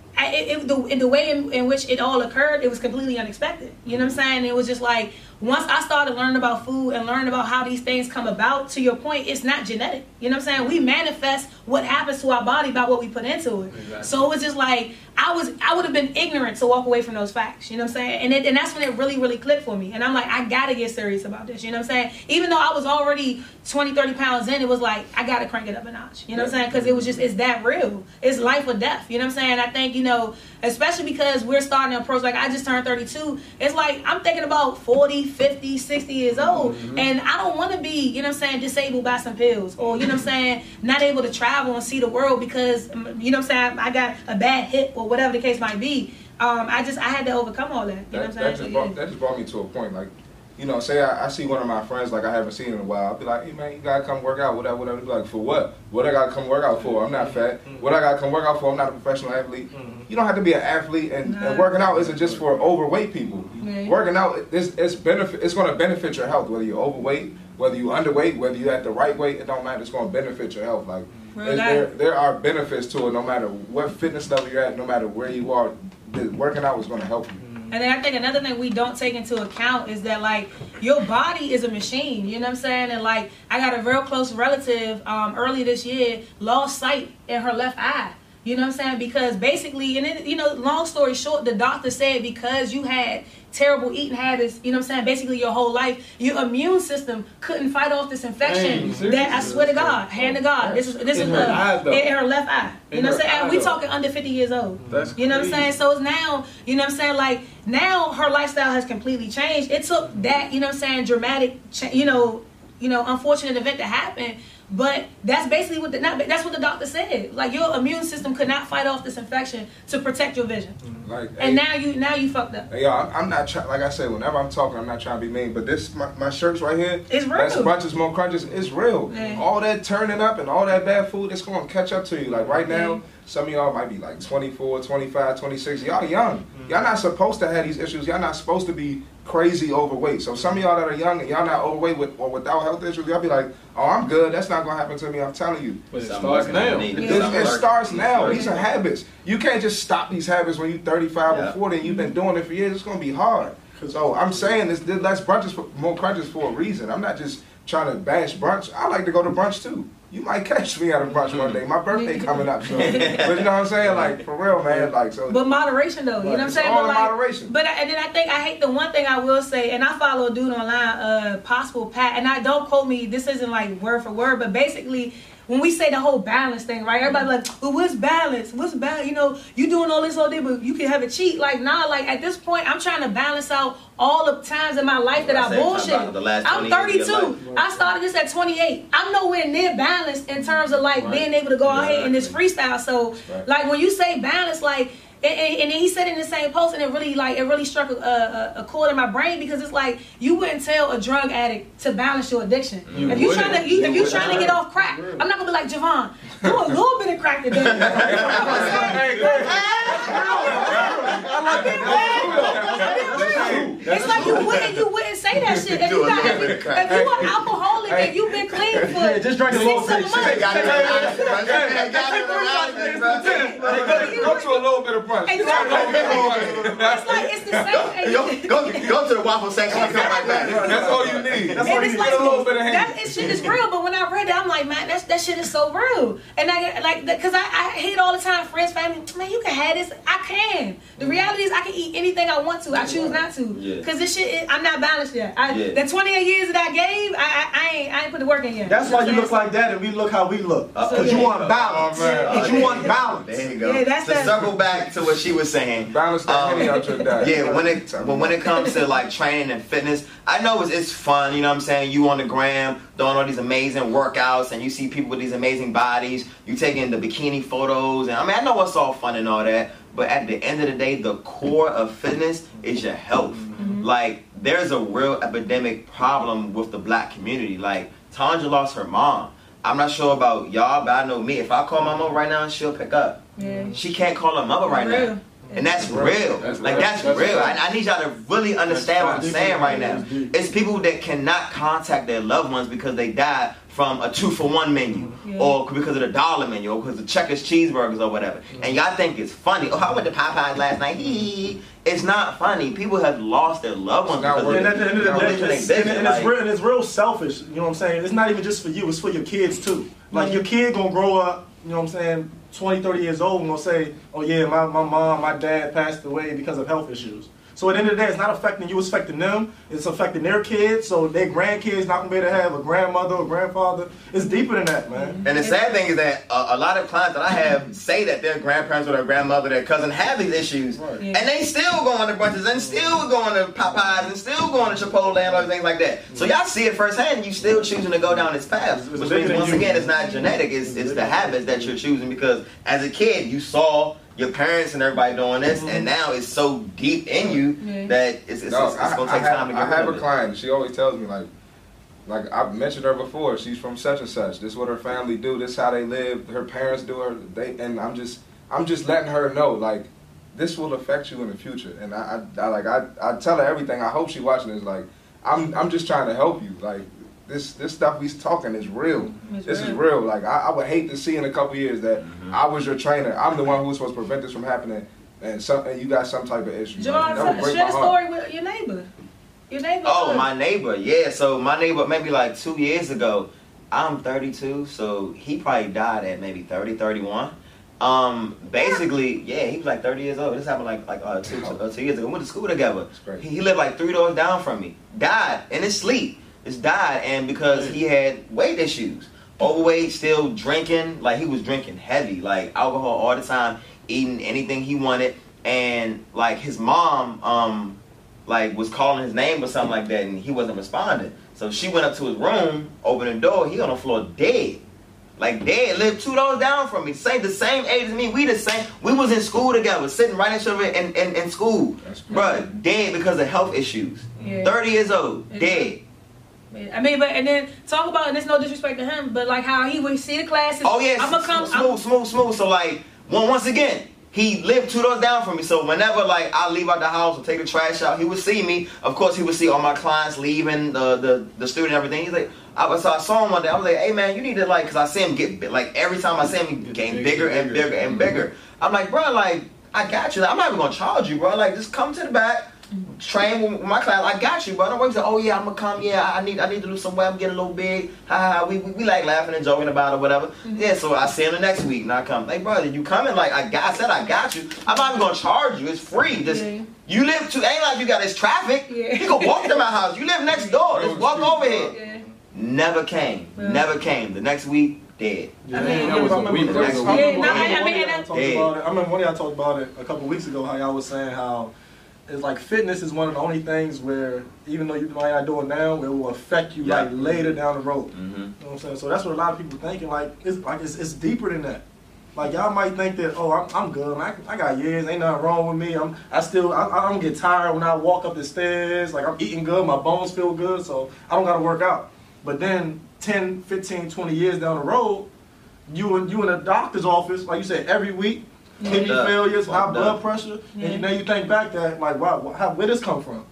the way in which it all occurred, it was completely unexpected. You know what I'm saying? It was just like, once I started learning about food and learning about how these things come about, to your point, it's not genetic. You know what I'm saying? We manifest what happens to our body by what we put into it. Exactly. So it was just like, I would have been ignorant to walk away from those facts. You know what I'm saying? And that's when it really, really clicked for me. And I'm like, I got to get serious about this. You know what I'm saying? Even though I was already 20, 30 pounds in, it was like, I got to crank it up a notch. You know what I'm saying? Because it was just, it's that real. It's life or death. You know what I'm saying? I think, you know, especially because we're starting to approach, like I just turned 32. It's like, I'm thinking about 40, 50, 60 years old. And I don't want to be, you know what I'm saying, disabled by some pills. Or, you know what I'm saying, not able to travel and see the world because, you know what I'm saying, I got a bad hip or whatever the case might be. I had to overcome all that. You know what I'm saying? That just brought me to a point. Like, you know, say I see one of my friends like I haven't seen in a while. I'll be like, hey man, you gotta come work out, whatever. Be like, for what? What I gotta come work out for? I'm not fat. What I gotta come work out for? I'm not a professional athlete. You don't have to be an athlete, and working out isn't just for overweight people. Working out, it's going to benefit your health, whether you're overweight, whether you're underweight, whether you're at the right weight. It don't matter. It's going to benefit your health. Like there are benefits to it, no matter what fitness level you're at, no matter where you are. Working out is going to help you. And then I think another thing we don't take into account is that, like, your body is a machine, you know what I'm saying? And, like, I got a real close relative early this year, lost sight in her left eye. You know what I'm saying? Because basically, and then, you know, long story short, the doctor said because you had terrible eating habits, you know what I'm saying, basically your whole life, your immune system couldn't fight off this infection. That I swear to God, hand to God, this is in her left eye. You know what I'm saying? And we talking under 50 years old. That's you know what I'm saying? So it's now, you know what I'm saying, like now her lifestyle has completely changed. It took that, you know what I'm saying, dramatic, you know, unfortunate event to happen. But that's basically that's what the doctor said. Like your immune system could not fight off this infection to protect your vision. Like, and now you fucked up. Hey, y'all, I'm not trying. Like I said, whenever I'm talking, I'm not trying to be mean. But this, my shirts right here, it's real. That's Brunches More Crunches. It's real. Yeah. All that turning up and all that bad food, it's going to catch up to you. Like right now, some of y'all might be like 24, 25, 26. Y'all young. Y'all not supposed to have these issues. Y'all not supposed to be crazy overweight. So some of y'all that are young and y'all not overweight or without health issues, y'all be like, oh, I'm good. That's not going to happen to me. I'm telling you. But it starts now. It starts now. These are habits. You can't just stop these habits when you're 35 or 40 and you've been doing it for years. It's going to be hard. So I'm saying this less brunches, more crunches for a reason. I'm not just trying to bash brunch. I like to go to brunch too. You might catch me at a brunch one day. My birthday coming up, so. But you know what I'm saying? Like, for real, man. Like, so. But moderation, though. You know what I'm saying? All but like, moderation. But and then I hate the one thing I will say, and I follow a dude online, Possible Pat, and I don't quote me, this isn't like word for word, but basically, when we say the whole balance thing, right? Everybody like, well, what's balance? What's balance? You know, you doing all this all day, but you can have a cheat. Like, nah, like at this point, I'm trying to balance out all the times in my life that I bullshit. I'm 32. I started this at 28. I'm nowhere near balanced in terms of like being able to go out here in this freestyle. So, like when you say balance, like, and then he said in the same post, and it really struck a chord in my brain because it's like you wouldn't tell a drug addict to balance your addiction. If you're trying to get off crack, I'm not gonna be like Javon, do a little bit of crack today. It's like you wouldn't say that shit if you are alcoholic and you've been clean for just drink a little bit. Go to a little bit of brunch. Exactly. It's like it's the same. Go to the waffle section and come right back. That's all you need. That's all you need. A little bit of that shit is real. But when I read it, I'm like, man, that shit is so real. And I like because I hate all the time. Friends, family, man, you can have this. I can. The reality is, I can eat anything I want to. I choose not to because this shit, I'm not balanced yet. yet. Yeah. The 28 years that I gave, I ain't put the work in yet. That's why you know look what like that, and we look how we look. Because yeah. you want balance. Oh, man. Because you want balance. There you go. Yeah, that's to that- circle back to what she was saying. Balance that Henny out your diet. Yeah, when it comes to like training and fitness, I know it's fun, you know what I'm saying? You on the gram doing all these amazing workouts and you see people with these amazing bodies, you taking the bikini photos, and I mean I know it's all fun and all that, but at the end of the day, the core of fitness is your health. Like there's a real epidemic problem with the black community. Like Tanja lost her mom. I'm not sure about y'all, but I know me. If I call my mom right now, she'll pick up. Yeah. She can't call her mother right now. And that's real. That's Like, real. that's That's real. real. I need y'all to really understand what I'm saying right now. That's deep. It's people that cannot contact their loved ones because they died from a 2-for-1 menu, Yeah. or because of the dollar menu, or because of Checkers cheeseburgers or whatever. And y'all think it's funny. Oh, I went to Popeyes last night. It's not funny. People have lost their loved ones It's not because worth And at the end of the day, religion it's, ain't and business. Like, it's real selfish. You know what I'm saying? It's not even just for you. It's for your kids too. Like your kid gonna grow up. You know what I'm saying? 20, 30 years old and gonna say, "Oh yeah, my mom, my dad passed away because of health issues." So at the end of the day, it's not affecting you. It's affecting them. It's affecting their kids. So their grandkids not gonna be able to have a grandmother or grandfather. It's deeper than that, man. and the sad thing is that a lot of clients that I have say that their grandparents or their grandmother, their cousin have these issues. Right. Yeah. And they still going to brunches and still going to Popeyes and still going to Chipotle and other things like that. So y'all see it firsthand and you still choosing to go down this path. It's Which bigger means than once you. again, it's not genetic, it's the habits that you're choosing because as a kid you saw your parents and everybody doing this and now it's so deep in you Yeah. that it's No, going to take time to get I have rid a of it. client. She always tells me like I've mentioned her before. She's from such and such. This is what her family do. This is how they live. Her parents do her. And I'm just letting her know like this will affect you in the future. And I tell her everything. I hope she watching this. Like I'm just trying to help you. Like this stuff he's talking is real. It's This real. is real. Like I would hate to see in a couple years that I was your trainer. I'm the one who was supposed to prevent this from happening. And you got some type of issue. John, That would break share my the heart. story with your neighbor. Your neighbor. Oh, my neighbor, yeah. So my neighbor, maybe like 2 years ago, I'm 32, so he probably died at maybe 30, 31. Basically, yeah, he was like 30 years old. This happened like 2 years ago. We went to school together. great. He lived like 3 doors down from me. Died in his sleep. Just died, and because he had weight issues, overweight, still drinking. Like he was drinking heavy, like alcohol all the time, eating anything he wanted, and like his mom, like was calling his name or something like that, and he wasn't responding. So she went up to his room, opened the door. He on the floor dead. Like dead, lived 2 doors down from me. The same age as me. We the same. We was in school together, sitting right next to each other in school. That's crazy. Bruh, dead because of health issues. Yeah. 30 years old, It's dead. I mean, but and then talk about, and it's no disrespect to him, but like how he would see the classes. Oh yeah, I'm gonna come. smooth. So like, once again, he lived 2 doors down from me. So whenever like I leave out the house or take the trash out, he would see me. Of course, he would see all my clients leaving, the student and everything. He's like, so I saw him one day. I was like, hey man, you need to like, cause I see him get like every time I see him, he getting bigger and bigger and bigger. I'm like, bro, like I got you. I'm not even gonna charge you, bro. Like just come to the back. Train with my class. I got you, bro. Don't wait to say, oh yeah, I'm gonna come. Yeah, I need to lose some weight. I'm getting a little big. We like laughing and joking about it or whatever. Yeah, so I see him the next week and I come. Like, brother, you coming? Like I said I got you. I'm not even gonna charge you. It's free. Just you live to ain't like you got this traffic. Yeah. You can walk to my house. You live next door. Just walk over here. Yeah. Never came. Yeah. Never came. The next week, dead. Yeah, mean, that was a week. I Yeah, remember one of y'all talked about it a couple weeks ago. How y'all was saying how it's like fitness is one of the only things where even though you might not do it now, it will affect you Yeah. like later down the road. Mm-hmm. You know what I'm saying? So that's what a lot of people thinking. It's deeper than that. Like y'all might think that I'm good. I got years. Ain't nothing wrong with me. I don't get tired when I walk up the stairs. Like I'm eating good. My bones feel good. So I don't got to work out. But then 10, 15, 20 years down the road, you in a doctor's office, like you said, every week, kidney failures, high blood pressure, and then you think back that like, wow, where this come from?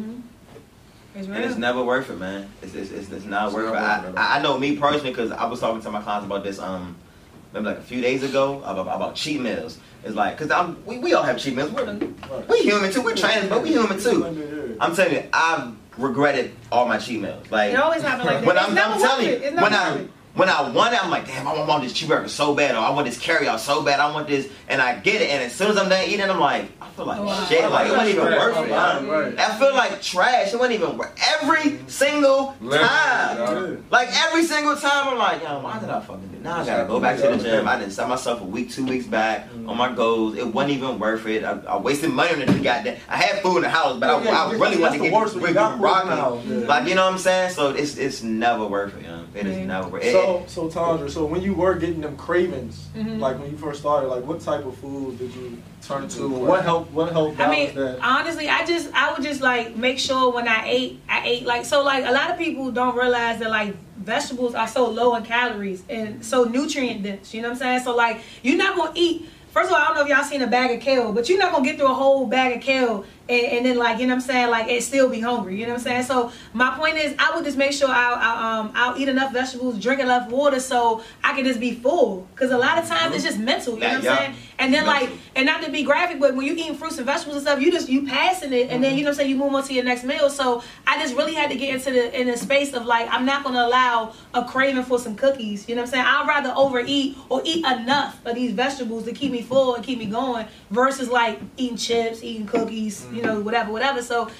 It's And it's real. never worth it, man. It's not It's worth it. not worth it at all. I know me personally because I was talking to my clients about this maybe like a few days ago about cheat meals. It's like because we all have cheat meals. We human too. We're trainers, but we human too. I'm telling you, I've regretted all my cheat meals. Like It always happens like that. when It's I'm never telling worth it. you, It's never worth it. when I want it, I'm like, damn, I want this cheeseburger so bad, or I want this carryout so bad, I want this, and I get it, and as soon as I'm done eating it, I'm like, I feel like shit, like it wasn't even worth it. I feel like trash. It wasn't even worth every single time. Like every single time, I'm like, yo, why did I fucking do? Now I gotta go back to the gym. I didn't set myself a week, 2 weeks back on my goals. It wasn't even worth it. I wasted money on it. Goddamn, I had food in the house, but I really wanted to get Ricky Rocky. Like, you know what I'm saying? So it's never worth it. It is never worth it. So Tandra, so when you were getting them cravings, like when you first started, like what type of food did you turn to? What helped balance that? Honestly, I would just like make sure when I ate like, so like a lot of people don't realize that like vegetables are so low in calories and so nutrient dense, you know what I'm saying? So like you're not gonna eat, first of all, I don't know if y'all seen a bag of kale, but you're not gonna get through a whole bag of kale and then like, you know what I'm saying, like it still be hungry, you know what I'm saying? So my point is I would just make sure I'll eat enough vegetables, drink enough water so I can just be full, because a lot of times it's just mental, you know what I'm saying? And then like, and not to be graphic, but when you eating fruits and vegetables and stuff, you passing it, and then you know what I'm saying, you move on to your next meal. So I just really had to get into the space of like, I'm not gonna allow a craving for some cookies, you know what I'm saying? I'd rather overeat or eat enough of these vegetables to keep me full and keep me going versus like eating chips, eating cookies, you know, whatever. So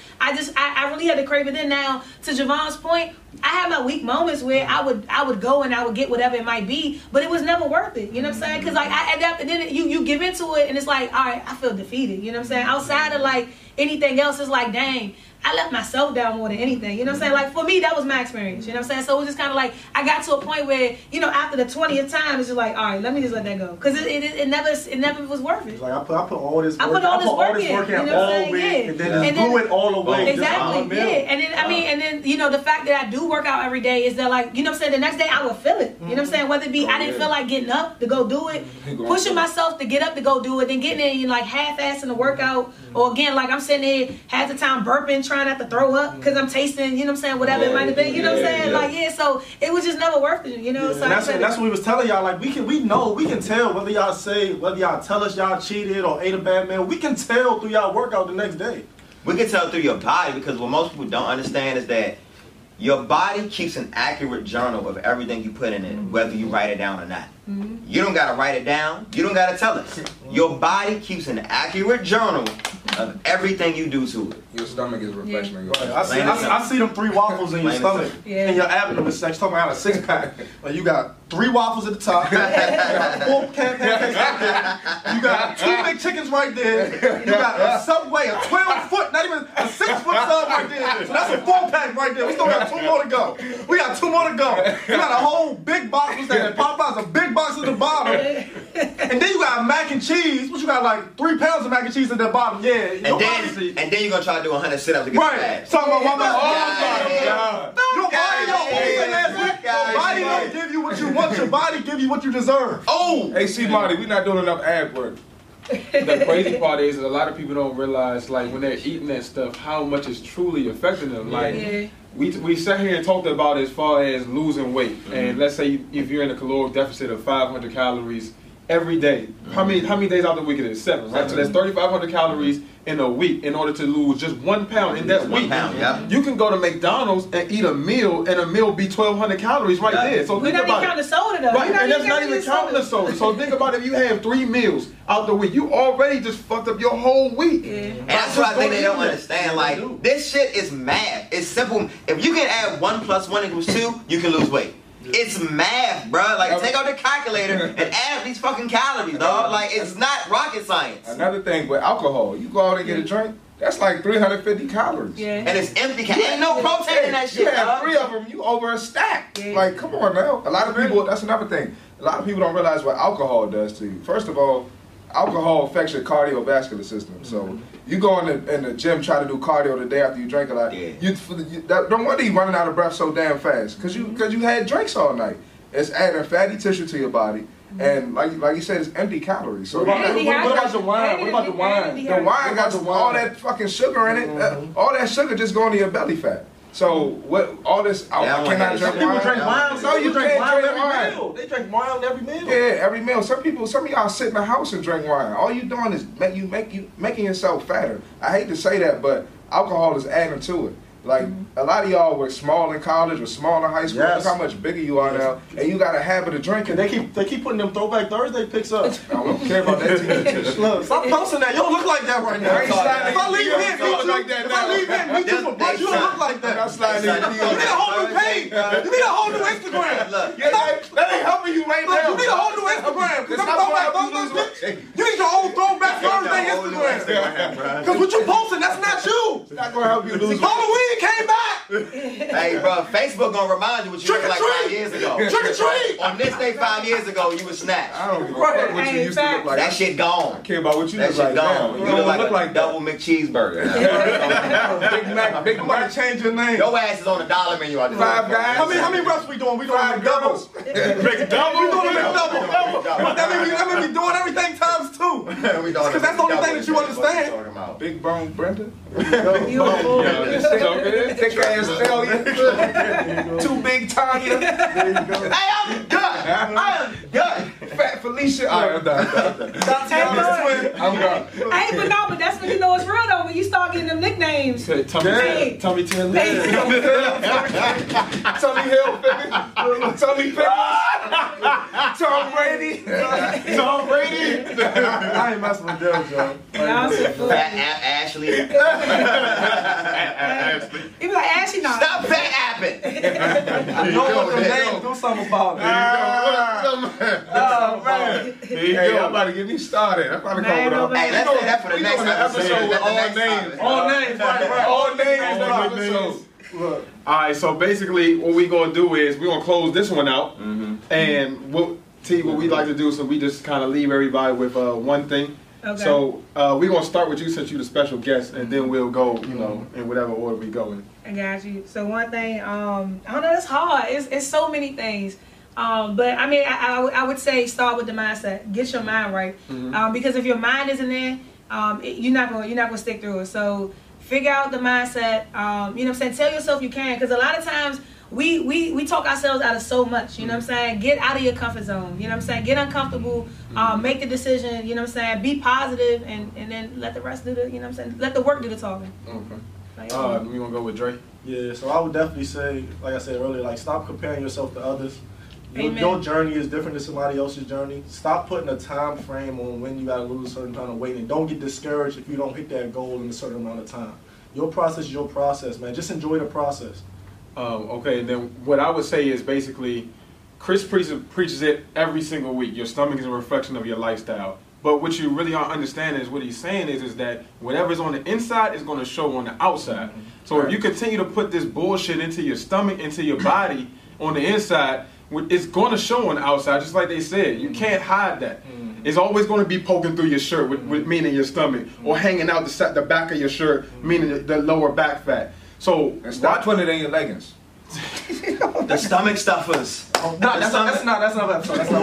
I really had to crave it. Then now, to Javon's point, I have my weak moments where I would go and I would get whatever it might be, but it was never worth it. You know what I'm saying? Because like and then you give into it and it's like, all right, I feel defeated. You know what I'm saying? Outside of like anything else, it's like, dang, I left myself down more than anything. You know what I'm saying? Like for me, that was my experience. You know what I'm saying? So it was just kind of like I got to a point where, you know, after the 20th time, it's just like, all right, let me just let that go, because it never was worth it. Like I put all this work, I put all this work in, all week, and then do it all the way. Exactly. Yeah. And then and then you know the fact that I do work out every day is that like, you know what I'm saying, the next day I would feel it. You know what I'm saying? Whether it be I didn't feel like getting up to go do it, pushing myself to get up to go do it, then getting in like half-assing the workout, or again like I'm sitting there half the time burping, trying not to throw up because I'm tasting, you know what I'm saying, whatever it might have been, you know what I'm saying, like so it was just never worth it, you know. So and that's what we was telling y'all, like we can tell whether y'all tell us y'all cheated or ate a bad meal, we can tell through y'all workout the next day. We can tell through your body, because what most people don't understand is that your body keeps an accurate journal of everything you put in it, whether you write it down or not. You don't gotta write it down. You don't gotta tell us. Your body keeps an accurate journal of everything you do to it. Your stomach is a reflection of your I see them 3 waffles in your stomach, and your abdomen is talking about a 6-pack. Like you got 3 waffles at the top, you got 4 pancakes right there, you got 2 big chickens right there, you got a Subway, a 12-foot, not even a 6-foot sub right there. So that's a 4-pack right there. We still got 2 more to go. We got 2 more to go. You got a whole big box. What's that? Popeyes, a big box at the bottom, and then you got mac and cheese. What you got, like 3 pounds of mac and cheese at the bottom? Yeah. And then you're gonna try to do 100 sit-ups to get right. Talking about your body don't give you what you want. Your body give you what you deserve. Oh, hey, see, Marty, we not doing enough ad work. The crazy part is that a lot of people don't realize, like, when they're eating that stuff, how much it's truly affecting them. Like, we sat here and talked about as far as losing weight, and let's say if you're in a caloric deficit of 500 calories every day, how many days out of the week it is? 7, right? So that's 3,500 calories in a week in order to lose just 1 pound in that week. 1 pound, yeah. You can go to McDonald's and eat a meal, and a meal be 1,200 calories right there. So think about it. Counting the soda though. Right, and that's not even counting the soda. So think about if you have 3 meals out the week, you already just fucked up your whole week. And that's what I think they don't understand. Like, this shit is math. It's simple. If you can add 1 + 1 = 2, you can lose weight. It's math, bro. Like, take out the calculator and add these fucking calories, dog. Like, it's not rocket science. Another thing with alcohol, you go out and get a drink, that's like 350 calories. And it's empty. Ain't no protein in that shit, You have dog. 3 of them, you over a stack. Like, come on now. A lot of people, that's another thing. A lot of people don't realize what alcohol does to you. First of all, alcohol affects your cardiovascular system. So you go in the gym, try to do cardio the day after you drink a lot. Don't wonder you running out of breath so damn fast, because you had drinks all night. It's adding fatty tissue to your body, and like you said, it's empty calories. So what about the wine? What about the wine? The wine got all that fucking sugar in it. All that sugar just going to your belly fat. So what? All this, I cannot drink wine. People drink wine. No, you drink can't drink every wine. meal. They drink wine every meal. Yeah, every meal. Some of y'all sit in the house and drink wine. All you doing is making yourself fatter. I hate to say that, but alcohol is adding to it. Like, a lot of y'all were small in college or small in high school. Yes. Look how much bigger you are now. And you got a habit of drinking. They keep putting them Throwback Thursday pics up. I don't care about that t-shirt. Look, stop posting that. You don't look like that right now. I ain't sliding If I leave in here, DMs me too. like that If I now. leave here, me too for brunch, you don't look like I'm that. sliding in You need a whole new page. You need a whole new Instagram. Look, Yeah, that ain't helping you right Look, now. you need a whole new Instagram. Because That's I'm how Throwback you lose Thursday. weight. You need your own Throwback Thursday Instagram. Because what you posting, that's not you. It's not gonna help you lose weight. Halloween came back. hey, bro, Facebook gonna remind you what you Trick looked or like 5 treat. years ago. Trick or treat. On this day 5 years ago, you was snatched. I don't give a Right. fuck what you Hey, used to look like. That shit I gone. care about what you That look shit like now. gone. You You don't look look like like a double McCheeseburger. Big I'm about Mac. to change your name. Your ass is on the dollar menu. I just Five guys. How many reps we doing? We doing Five doubles. girls. We doing a double. That mean we doing everything times 2. Because that's the only thing that you understand. Big Bone Brenda. You a fool. Yeah, this joke Thick ass Stallion. Too big Tanya. Hey, I'm done. I am done. Fat Felicia. All right, I'm done. Stop telling me. I'm done. Hey, but no, but that's when you know it's real though, when you start getting them nicknames. Say, Hey. Tummy 10 Hey. Tommy Hilfiger. Tommy Pickles. Tom Brady. Tom Brady. I ain't messing with them, Joe. Y'all some fool. Fat Ashley. He be like, Ashley, no. Stop fat apping. You know what the name? Do something about it. Oh, man. Hey, y'all about to get me started. I'm about to Man, come with Hey, let's say that for the We next doing an episode with all names. All names, right. All names. All All names. names. Look. All right, so basically what we gonna do is we gonna close this one out, and what we like to do, so we just kind of leave everybody with one thing. Okay. So we gonna start with you since you're the special guest, and then we'll go, you know, in whatever order we go in. I got you. So one thing, I don't know, it's hard. It's so many things. But I mean, I would say start with the mindset. Get your mind right. Because if your mind isn't there, you're not gonna stick through it. So figure out the mindset. You know what I'm saying? Tell yourself you can. Because a lot of times we talk ourselves out of so much. You know what I'm saying? Get out of your comfort zone. You know what I'm saying? Get uncomfortable. Make the decision. You know what I'm saying? Be positive, and then let the rest do the. You know what I'm saying? Let the work do the talking. Okay. Like, We gonna go with Dre. Yeah, so I would definitely say, like I said earlier, like stop comparing yourself to others. Amen. Your journey is different than somebody else's journey. Stop putting a time frame on when you gotta lose a certain amount of weight, and don't get discouraged if you don't hit that goal in a certain amount of time. Your process is your process, man. Just enjoy the process. Okay, and then what I would say is basically, Chris preaches it every single week. Your stomach is a reflection of your lifestyle. But what you really aren't understanding is what he's saying is that whatever's on the inside is going to show on the outside. So if you continue to put this bullshit into your stomach, into your body on the inside, it's going to show on the outside, just like they said. You can't hide that. It's always going to be poking through your shirt, with meaning your stomach, or hanging out the back of your shirt, meaning the lower back fat. So And stop putting it in your leggings. The stomach stuffers. No, that's not episode. That's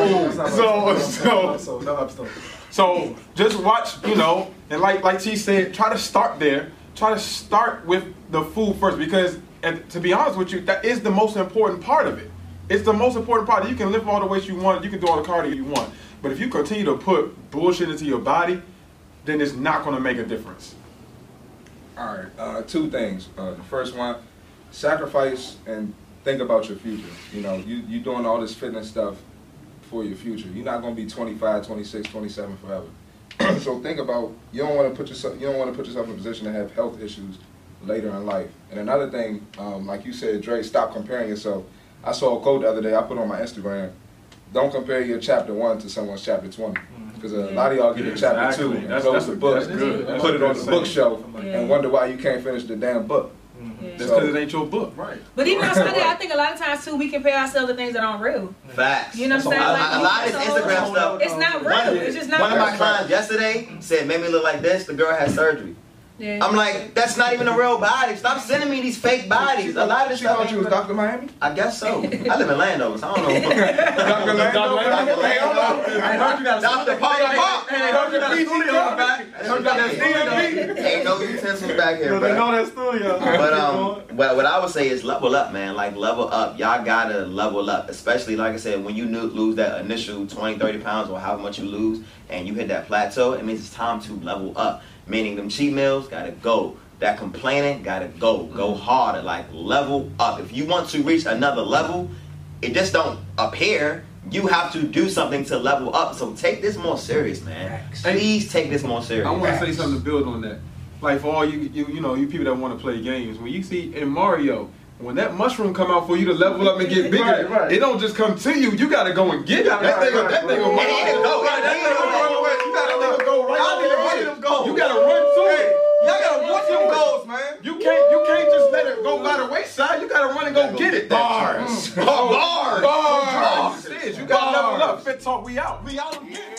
not episode. So just watch, you know, and like T said, try to start there. Try to start with the food first, because to be honest with you, that is the most important part of it. It's the most important part. You can lift all the weights you want, you can do all the cardio you want, but if you continue to put bullshit into your body, then it's not going to make a difference. All right, two things. The first one, sacrifice and think about your future. You know, you doing all this fitness stuff for your future. You're not going to be 25, 26, 27 forever. So think about, you don't want to put yourself in a position to have health issues later in life. And another thing, like you said, Dre, stop comparing yourself. I saw a quote the other day I put on my Instagram. Don't compare your chapter 1 to someone's chapter 20. Because a lot of y'all get to chapter 2 and close the book, and put it on the bookshelf, and wonder why you can't finish the damn book. That's because it ain't your book. Right. But even outside that, I think a lot of times too, we compare ourselves to things that aren't real. Facts. You know what I'm saying? Like, a lot of this Instagram stuff. It's not real. It's just not One real. of my clients yesterday said, made me look like this. The girl had surgery. Yeah. I'm like, that's not even a real body. Stop sending me these fake bodies. A lot of this She stuff. thought you was Dr. Miami? I guess so. I live in Landover, so I don't know. Dr. Lando? Hey, hold on. I heard you got Dr. Paul Pop. Hey, I heard you got a studio in the back. I heard you got that studio. Ain't no utensils back here, They bro. know that studio. But what I would say is level up, man. Like, level up. Y'all gotta level up. Especially, like I said, when you lose that initial 20, 30 pounds or however much you lose, and you hit that plateau, it means it's time to level up. Meaning them cheat meals gotta go. that complaining gotta go harder, like level up. If you want to reach another level, it just don't appear. You have to do something to level up. So take this more serious, man. Please take this more serious. I want to say something to build on that. Like for all you people that want to play games, when you see in Mario, when that mushroom come out for you to level up and get bigger, it don't just come to you. You gotta go and get it. That thing will go right out. You gotta run to it. Y'all gotta watch them goals, man. You can't just let it go by the wayside. You gotta run and go get it. Bars. Bars. You gotta level up. Fit talk, we out. We out again.